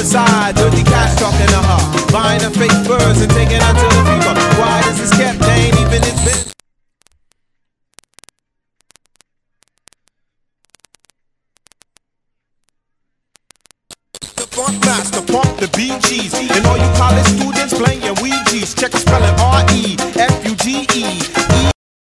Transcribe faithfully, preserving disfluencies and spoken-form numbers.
side, dirty cash talking to her, buying her fake furs and taking her to the fever. Why does this kept? They ain't even invent. The funk master, pump the B Gs, and all you college students playing Ouija's. Check the spelling R E F U G E.